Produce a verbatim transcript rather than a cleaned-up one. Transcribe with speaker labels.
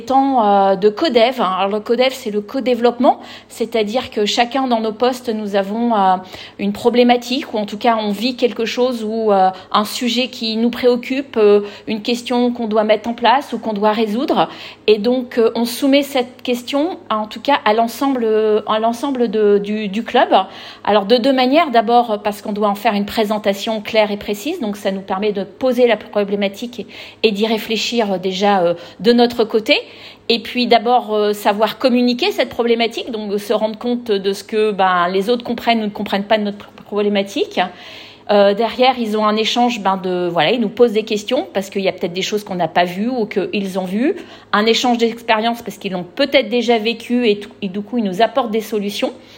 Speaker 1: Temps euh, de codev. Alors le codev, c'est le co-développement, c'est-à-dire que chacun dans nos postes, nous avons euh, une problématique, ou en tout cas on vit quelque chose, ou euh, un sujet qui nous préoccupe, euh, une question qu'on doit mettre en place ou qu'on doit résoudre, et donc euh, on soumet cette question, en tout cas à l'ensemble, à l'ensemble de, du, du club. Alors de deux manières, d'abord parce qu'on doit en faire une présentation claire et précise, donc ça nous permet de poser la problématique et, et d'y réfléchir déjà euh, de notre côté. Et puis d'abord euh, savoir communiquer cette problématique, donc se rendre compte de ce que ben, les autres comprennent ou ne comprennent pas de notre problématique. Euh, derrière, ils ont un échange, ben, de voilà, ils nous posent des questions parce qu'il y a peut-être des choses qu'on n'a pas vues ou qu'ils ont vues. Un échange d'expérience parce qu'ils l'ont peut-être déjà vécu et, tout, et du coup, ils nous apportent des solutions.